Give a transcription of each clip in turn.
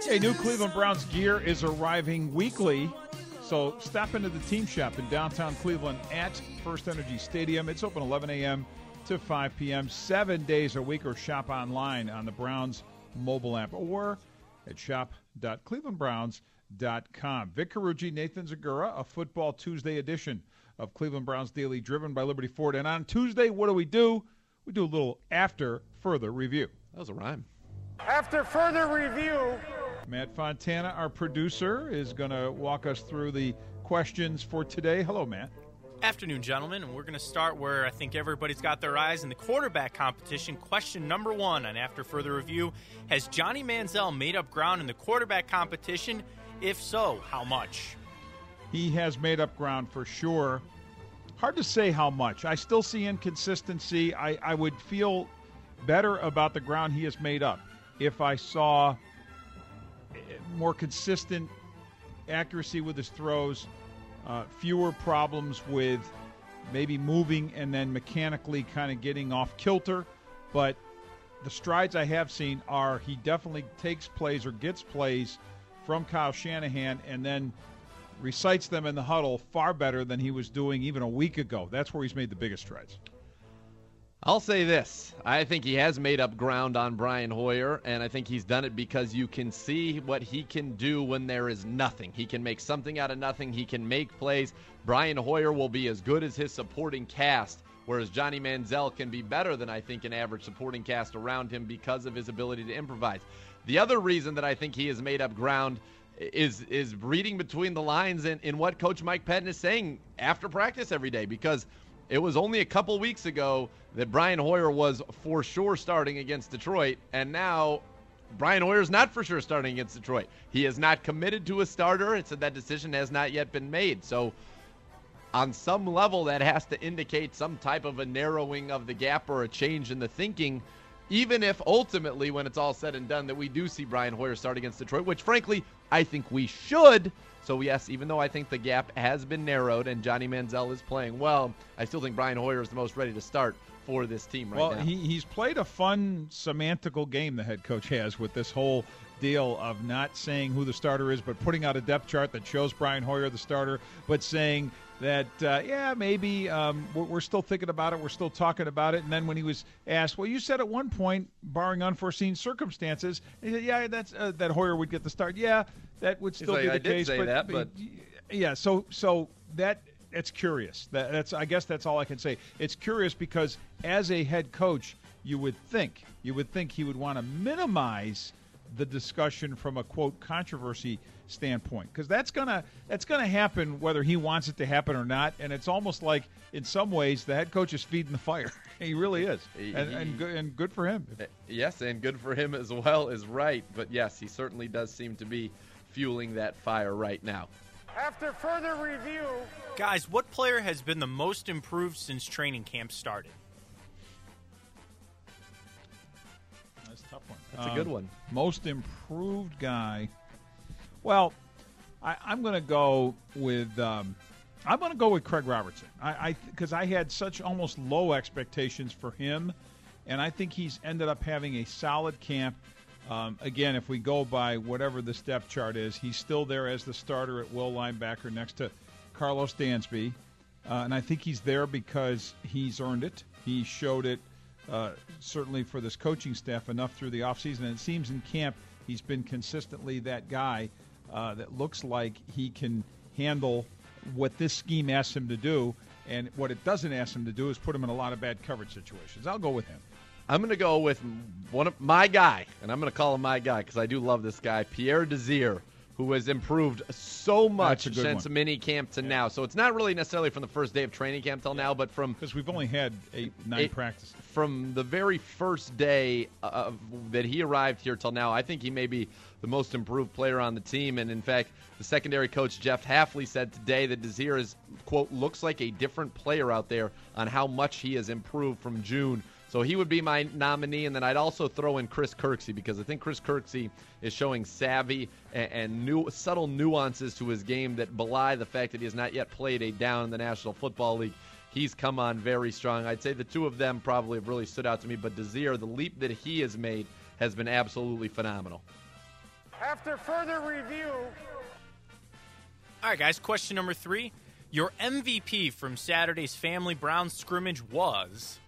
Hey, new Cleveland Browns gear is arriving weekly, so stop into the team shop in downtown Cleveland at First Energy Stadium. It's open 11 a.m. to 5 p.m. 7 days a week, or shop online on the Browns mobile app or at shop.clevelandbrowns.com. Vic Carucci, Nathan Zagura, a Football Tuesday edition of Cleveland Browns Daily, driven by Liberty Ford. And on Tuesday, what do? We do a little after further review. That was a rhyme. After further review. Matt Fontana, our producer, is going to walk us through the questions for today. Hello, Matt. Afternoon, gentlemen, and we're going to start where I think everybody's got their eyes in the quarterback competition. Question number 1 on After Further Review: has Johnny Manziel made up ground in the quarterback competition? If so, how much? He has made up ground for sure. Hard to say how much. I still see inconsistency. I would feel better about the ground he has made up if I saw more consistent accuracy with his throws, fewer problems with maybe moving and then mechanically kind of getting off kilter. But the strides I have seen are he definitely takes plays or gets plays from Kyle Shanahan and then recites them in the huddle far better than he was doing even a week ago. That's where he's made the biggest strides. I'll say this. I think he has made up ground on Brian Hoyer, and I think he's done it because you can see what he can do when there is nothing. He can make something out of nothing. He can make plays. Brian Hoyer will be as good as his supporting cast, whereas Johnny Manziel can be better than, I think, an average supporting cast around him because of his ability to improvise. The other reason that I think he has made up ground is reading between the lines in what Coach Mike Pettin is saying after practice every day, because it was only a couple weeks ago that Brian Hoyer was for sure starting against Detroit, and now Brian Hoyer's not for sure starting against Detroit. He is not committed to a starter. It said that decision has not yet been made. So on some level, that has to indicate some type of a narrowing of the gap or a change in the thinking, even if ultimately, when it's all said and done, that we do see Brian Hoyer start against Detroit, which frankly I think we should. So, yes, even though I think the gap has been narrowed and Johnny Manziel is playing well, I still think Brian Hoyer is the most ready to start for this team right now. Well, he's played a fun semantical game, the head coach has, with this whole deal of not saying who the starter is, but putting out a depth chart that shows Brian Hoyer the starter, but saying that, maybe we're still thinking about it, we're still talking about it. And then when he was asked, well, you said at one point, barring unforeseen circumstances, he said, yeah, that's that Hoyer would get the start. Yeah, that would still be the case. I did say that, but yeah, so it's curious. I guess that's all I can say. It's curious because as a head coach, you would think he would want to minimize the discussion from a quote controversy standpoint, because that's gonna happen whether he wants it to happen or not. And it's almost like in some ways the head coach is feeding the fire. He really is, and good for him. Yes, and good for him as well is right. But yes, he certainly does seem to be fueling that fire right now. After further review. Guys, what player has been the most improved since training camp started? That's a tough one. That's a good one. Most improved guy. Well, I'm going to go with Craig Robertson. Because I had such almost low expectations for him, and I think he's ended up having a solid camp. Again, if we go by whatever the depth chart is, he's still there as the starter at will linebacker next to Carlos Dansby. And I think he's there because he's earned it. He showed it certainly for this coaching staff enough through the offseason. And it seems in camp he's been consistently that guy that looks like he can handle what this scheme asks him to do. And what it doesn't ask him to do is put him in a lot of bad coverage situations. I'll go with him. I'm going to go with one of my guy, and I'm going to call him my guy because I do love this guy, Pierre Desir, who has improved so much since mini camp to now. So it's not really necessarily from the first day of training camp till now, but from because we've only had 9 practices. From the very first day that he arrived here till now, I think he may be the most improved player on the team. And in fact, the secondary coach Jeff Hafley said today that Desir is, quote, looks like a different player out there on how much he has improved from June. So he would be my nominee, and then I'd also throw in Chris Kirksey because I think Chris Kirksey is showing savvy and subtle nuances to his game that belie the fact that he has not yet played a down in the National Football League. He's come on very strong. I'd say the two of them probably have really stood out to me, but Desir, the leap that he has made has been absolutely phenomenal. After further review, All right, guys, question number 3. Your MVP from Saturday's Family Browns scrimmage was...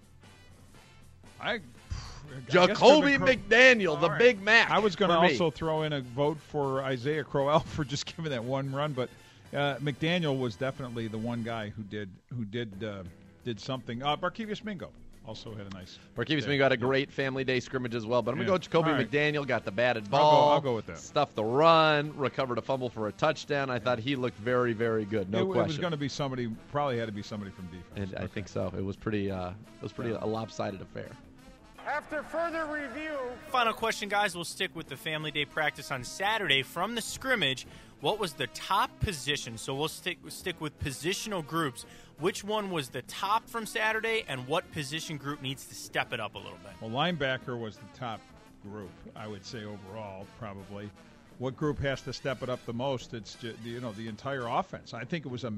Jacoby McDaniel, the Big Mac. I was going to for me. also throw in a vote for Isaiah Crowell for just giving that one run, but McDaniel was definitely the one guy who did something. Barkevius Mingo also had a nice. Barkevius Mingo had a great Family Day scrimmage as well, but I'm going to go Jacoby McDaniel, got the batted ball. I'll go with that. Stuffed the run, recovered a fumble for a touchdown. I thought he looked very, very good. No question. It was going to be somebody, probably had to be somebody from defense. And I think so. It was pretty a lopsided affair. after further review, Final question, guys. We'll stick with the Family Day practice on Saturday. From the scrimmage, what was the top position? So we'll stick with positional groups. Which one was the top from Saturday, and what position group needs to step it up a little bit? Well, linebacker was the top group, I would say, overall, probably. What group has to step it up the most? It's just, the entire offense. I think it was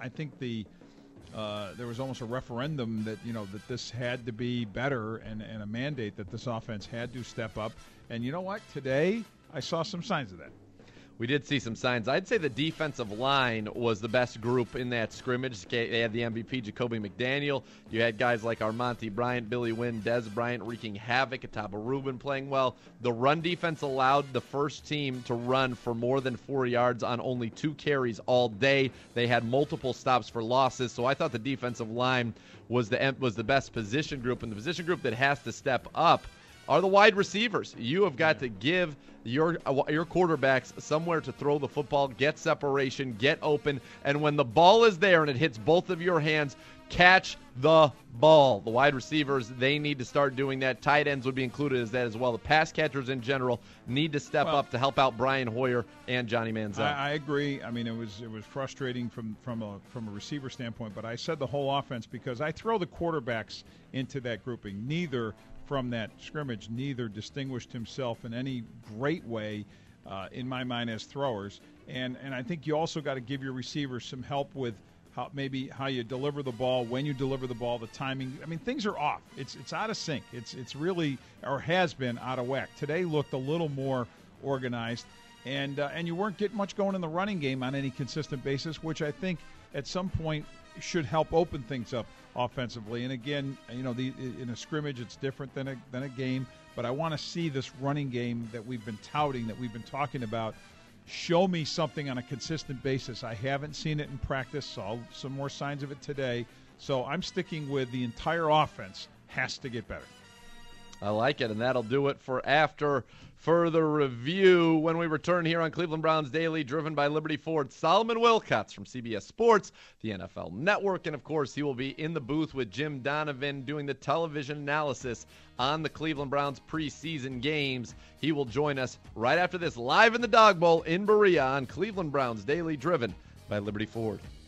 there was almost a referendum that that this had to be better, and a mandate that this offense had to step up. And you know what? Today I saw some signs of that. We did see some signs. I'd say the defensive line was the best group in that scrimmage. They had the MVP, Jacoby McDaniel. You had guys like Armonte Bryant, Billy Wynn, Des Bryant wreaking havoc, Ataba Rubin playing well. The run defense allowed the first team to run for more than 4 yards on only 2 carries all day. They had multiple stops for losses, so I thought the defensive line was the best position group. And the position group that has to step up are the wide receivers. You have got to give your quarterbacks somewhere to throw the football, get separation, get open, and when the ball is there and it hits both of your hands, catch the ball. The wide receivers, they need to start doing that. Tight ends would be included as that as well. The pass catchers in general need to step up to help out Brian Hoyer and Johnny Manziel. I agree. I mean, it was frustrating from a receiver standpoint, but I said the whole offense because I throw the quarterbacks into that grouping. Neither from that scrimmage, neither distinguished himself in any great way in my mind as throwers. And I think you also got to give your receivers some help with how you deliver the ball, when you deliver the ball, the timing. I mean, things are off. It's out of sync. It's really, or has been, out of whack. Today looked a little more organized, and you weren't getting much going in the running game on any consistent basis, which I think at some point should help open things up offensively. And again, in a scrimmage, it's different than a game. But I want to see this running game that we've been touting, that we've been talking about, show me something on a consistent basis. I haven't seen it in practice. Saw some more signs of it today. So I'm sticking with the entire offense has to get better. I like it, and that'll do it for After Further Review. When we return here on Cleveland Browns Daily, driven by Liberty Ford, Solomon Wilcots from CBS Sports, the NFL Network, and, of course, he will be in the booth with Jim Donovan doing the television analysis on the Cleveland Browns preseason games. He will join us right after this, live in the Dog Bowl in Berea on Cleveland Browns Daily, driven by Liberty Ford.